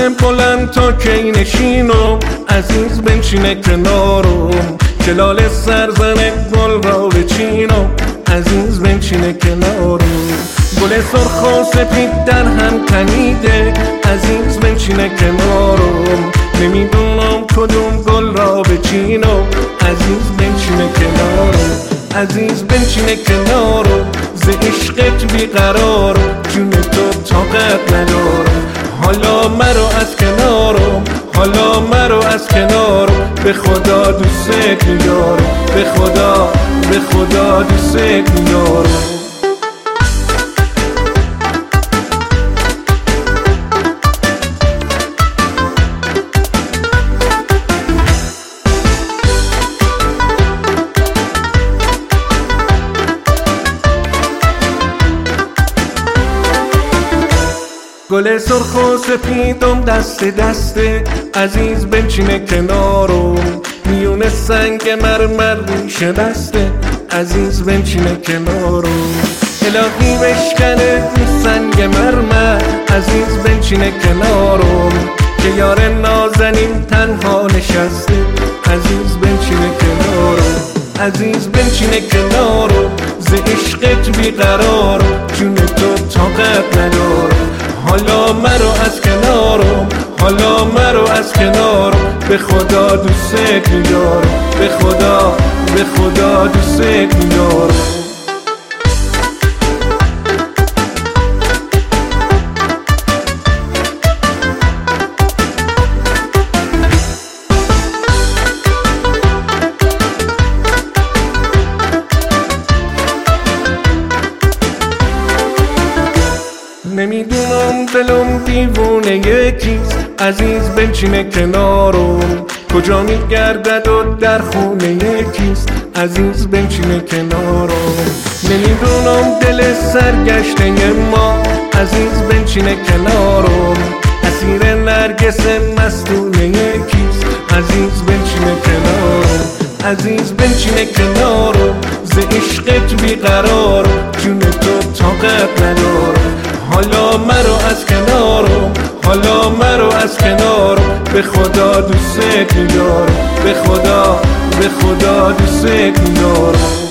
بلند تا کی نشینم، عزیز بنشینه کنارم، کلال سرزن گل را بچینم، عزیز بنشینه کنارم. گل سرخ و سپید در هم تنیده، عزیز بنشینه کنارم، نمیدونم کدوم گل را بچینم، عزیز بنشینه کنارم. عزیز بنشینه کنارم، ز عشقت بیقرارم، جون تو طاقت ندارم، حالا مرو از کنارم، حالا مرو از کنارم، به خدا دوست میارم، به خدا به خدا دوست میارم. گل سرخ و سپیدم دست دسته، عزیز بنشینه کنارم، میون سنگ مرمر ریشه بسته، عزیز بنشینه کنارم. الهی بشکنه این سنگ مرمر، عزیز بنشینه کنارم، که یار نازنین تنها نشسته، عزیز بنشینه کنارم. عزیز بنشینه کنارم، ز عشقت بیقرارم، جون تو طاقت ندارم، حالا مرو از کنارم، حالا مرو از کنارم، به خدا دوست میارم، به خدا به خدا دوست میارم. نمیدونم دلم دیوونه یکیست، عزیز بنشینه کنارم، کجا میگردد و در خونه یکیست، عزیز بنشینه کنارم. نمیدونم دل سرگشته ما، عزیز بنشینه کنارم، اسیر نرگس مستونه یکیست، عزیز بنشینه کنارم. عزیز بنشینه کنارم، ز عشقت بیقرارم، جون تو طاقت ندارم، حالا مرو از کنارم، حالا مرو از کنارم، به خدا دوست میارم، به خدا به خدا دوست میارم.